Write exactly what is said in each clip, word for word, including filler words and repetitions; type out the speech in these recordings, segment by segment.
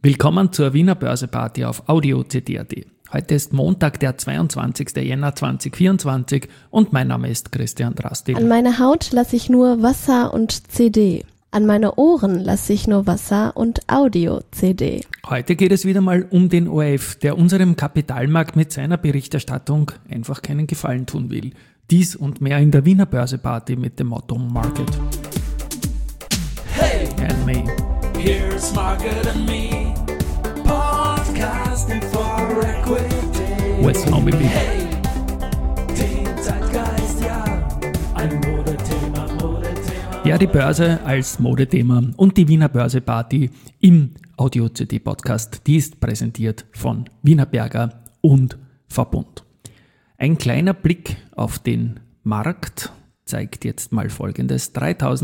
Willkommen zur Wiener Börseparty auf Audio C D punkt A T. Heute ist Montag, der zweiundzwanzigster Jänner zweitausendvierundzwanzig und mein Name ist Christian Drastil. An meine Haut lasse ich nur Wasser und C D. An meine Ohren lasse ich nur Wasser und Audio-C D. Heute geht es wieder mal um den O R F, der unserem Kapitalmarkt mit seiner Berichterstattung einfach keinen Gefallen tun will. Dies und mehr in der Wiener Börseparty mit dem Motto Market. Hey, and me. Here's Market and me, podcasting for equity. West Home Hey, den Zeitgeist, ja, ein Modethema, Modethema. Ja, die Börse als Modethema und die Wiener Börseparty im Audio-C D-Podcast, die ist präsentiert von Wienerberger und Verbund. Ein kleiner Blick auf den Markt zeigt jetzt mal Folgendes.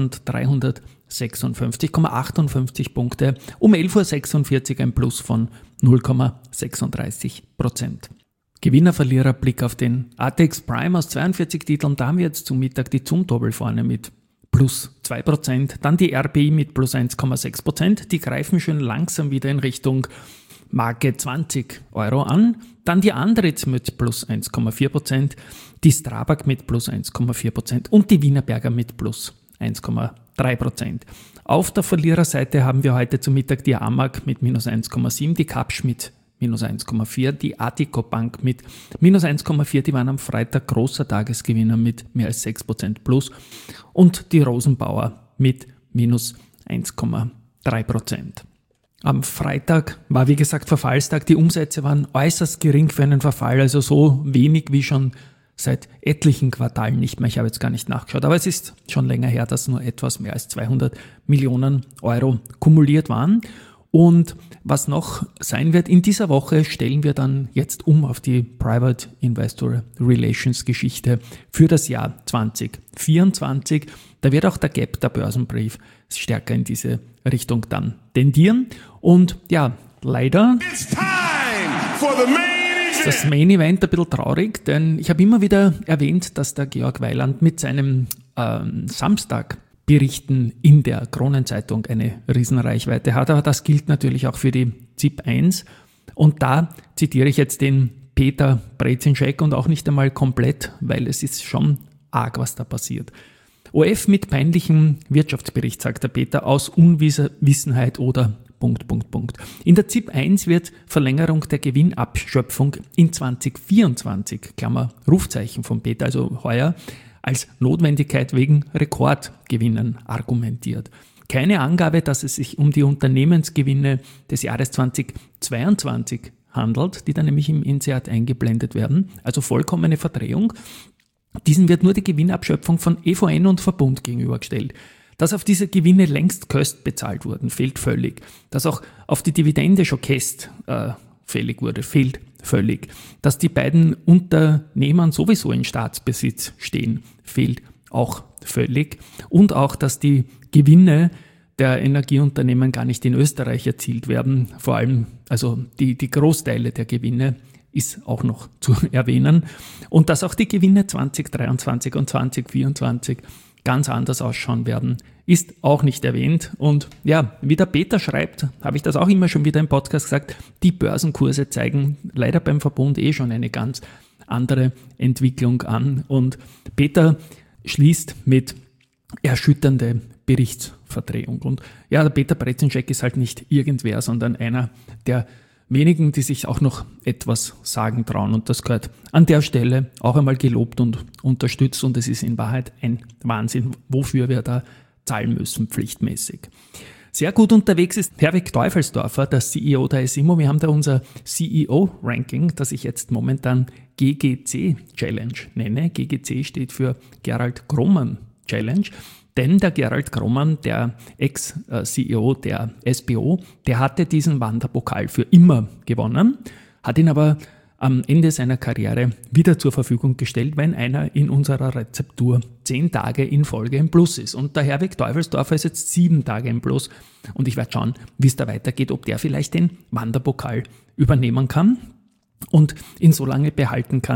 dreitausenddreihundertsechsundfünfzig Komma achtundfünfzig Punkte, um elf Uhr sechsundvierzig ein Plus von null Komma sechsunddreißig Prozent. Gewinner-Verlierer, Blick auf den A T X Prime aus zweiundvierzig Titeln, da haben wir jetzt zum Mittag die Zumtobel vorne mit plus zwei Prozent, dann die R B I mit plus eins Komma sechs Prozent, die greifen schon langsam wieder in Richtung Marke zwanzig Euro an, dann die Andritz mit plus eins Komma vier Prozent, die Strabag mit plus eins Komma vier Prozent und die Wienerberger mit plus eins Komma drei Prozent. Auf der Verliererseite haben wir heute zum Mittag die Amag mit minus eins Komma sieben, die Kapsch mit minus eins Komma vier, die Addiko Bank mit minus eins Komma vier, die waren am Freitag großer Tagesgewinner mit mehr als sechs Prozent plus und die Rosenbauer mit minus eins Komma drei Prozent. Am Freitag war wie gesagt Verfallstag, die Umsätze waren äußerst gering für einen Verfall, also so wenig wie schon seit etlichen Quartalen nicht mehr. Ich habe jetzt gar nicht nachgeschaut, aber es ist schon länger her, dass nur etwas mehr als zweihundert Millionen Euro kumuliert waren. Und was noch sein wird, in dieser Woche stellen wir dann jetzt um auf die Private Investor Relations Geschichte für das Jahr zweitausendvierundzwanzig. Da wird auch der Gap, der Börsenbrief, stärker in diese Richtung dann tendieren. Und ja, leider It's time for the main ist das Main Event ein bisschen traurig, denn ich habe immer wieder erwähnt, dass der Georg Weiland mit seinem ähm, Samstag Berichten in der Kronenzeitung eine Riesenreichweite hat, aber das gilt natürlich auch für die Z I P eins und da zitiere ich jetzt den Peter Brezinschek und auch nicht einmal komplett, weil es ist schon arg, was da passiert. O F mit peinlichem Wirtschaftsbericht, sagt der Peter, aus Unwissenheit oder Punkt, Punkt, Punkt. In der Z I P eins wird Verlängerung der Gewinnabschöpfung in zweitausendvierundzwanzig, Klammer, Rufzeichen von Peter, also heuer, als Notwendigkeit wegen Rekordgewinnen argumentiert. Keine Angabe, dass es sich um die Unternehmensgewinne des Jahres zweitausendzweiundzwanzig handelt, die dann nämlich im N C A T eingeblendet werden, also vollkommene Verdrehung. Diesen wird nur die Gewinnabschöpfung von E V N und Verbund gegenübergestellt. Dass auf diese Gewinne längst Köst bezahlt wurden, fehlt völlig. Dass auch auf die Dividende schon Käst äh, fällig wurde, fehlt völlig. Dass die beiden Unternehmen sowieso in Staatsbesitz stehen, fehlt auch völlig. Und auch, dass die Gewinne der Energieunternehmen gar nicht in Österreich erzielt werden. Vor allem, also die, die Großteile der Gewinne ist auch noch zu erwähnen. Und dass auch die Gewinne zweitausenddreiundzwanzig und zweitausendvierundzwanzig ganz anders ausschauen werden, ist auch nicht erwähnt. Und ja, wie der Peter schreibt, habe ich das auch immer schon wieder im Podcast gesagt, die Börsenkurse zeigen leider beim Verbund eh schon eine ganz andere Entwicklung an. Und Peter schließt mit erschütternde Berichtsverdrehung. Und ja, der Peter Brezinschek ist halt nicht irgendwer, sondern einer der wenigen, die sich auch noch etwas sagen trauen. Und das gehört an der Stelle auch einmal gelobt und unterstützt. Und es ist in Wahrheit ein Wahnsinn, wofür wir da zahlen müssen, pflichtmäßig. Sehr gut unterwegs ist Herwig Teufelsdorfer, der C E O der S I M O. Wir haben da unser C E O-Ranking, das ich jetzt momentan G G C Challenge nenne. G G C steht für Gerald Grohmann Challenge. Denn der Gerald Grohmann, der Ex-C E O der S B O, der hatte diesen Wanderpokal für immer gewonnen, hat ihn aber am Ende seiner Karriere wieder zur Verfügung gestellt, wenn einer in unserer Rezeptur zehn Tage in Folge im Plus ist. Und der Herwig Teufelsdorfer ist jetzt sieben Tage im Plus und ich werde schauen, wie es da weitergeht, ob der vielleicht den Wanderpokal übernehmen kann und ihn so lange behalten kann,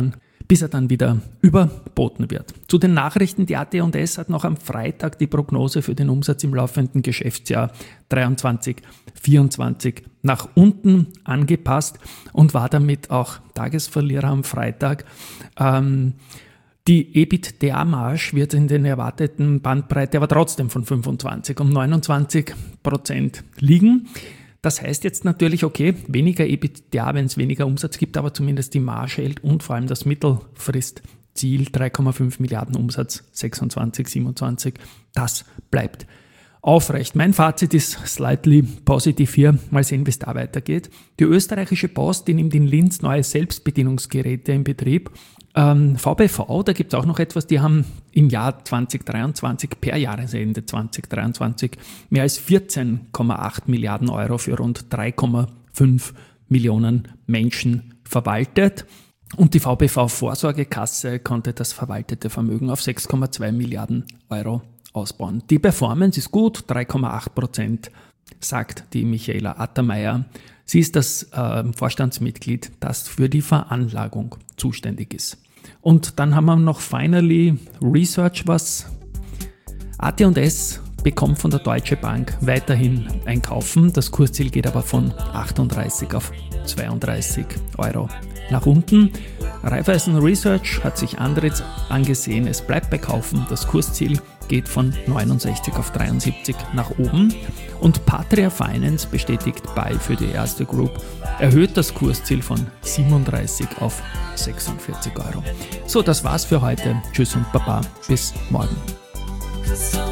bis er dann wieder überboten wird. Zu den Nachrichten, die A T und S hat noch am Freitag die Prognose für den Umsatz im laufenden Geschäftsjahr dreiundzwanzig vierundzwanzig nach unten angepasst und war damit auch Tagesverlierer am Freitag. Ähm, die EBITDA-Marge wird in den erwarteten Bandbreite aber trotzdem von fünfundzwanzig um neunundzwanzig Prozent liegen. Das heißt jetzt natürlich, okay, weniger EBITDA, wenn es weniger Umsatz gibt, aber zumindest die Marge hält und vor allem das Mittelfristziel drei Komma fünf Milliarden Umsatz sechsundzwanzig siebenundzwanzig, das bleibt aufrecht. Mein Fazit ist slightly positiv hier. Mal sehen, wie es da weitergeht. Die österreichische Post, die nimmt in Linz neue Selbstbedienungsgeräte in Betrieb. Ähm, V B V, da gibt es auch noch etwas, die haben im Jahr zwanzig dreiundzwanzig, per Jahresende zwanzig dreiundzwanzig, mehr als vierzehn Komma acht Milliarden Euro für rund drei Komma fünf Millionen Menschen verwaltet. Und die V B V-Vorsorgekasse konnte das verwaltete Vermögen auf sechs Komma zwei Milliarden Euro ausbauen. Die Performance ist gut, drei Komma acht Prozent, sagt die Michaela Attermeier. Sie ist das äh, Vorstandsmitglied, das für die Veranlagung zuständig ist. Und dann haben wir noch finally Research, was A T und S bekommt von der Deutsche Bank weiterhin ein Kaufen. Das Kursziel geht aber von achtunddreißig auf zweiunddreißig Euro nach unten. Raiffeisen Research hat sich anderes angesehen. Es bleibt bei Kaufen. Das Kursziel geht von neunundsechzig auf dreiundsiebzig nach oben. Und Patria Finance bestätigt Buy für die Erste Group, erhöht das Kursziel von siebenunddreißig auf sechsundvierzig Euro. So, das war's für heute. Tschüss und Baba. Bis morgen. So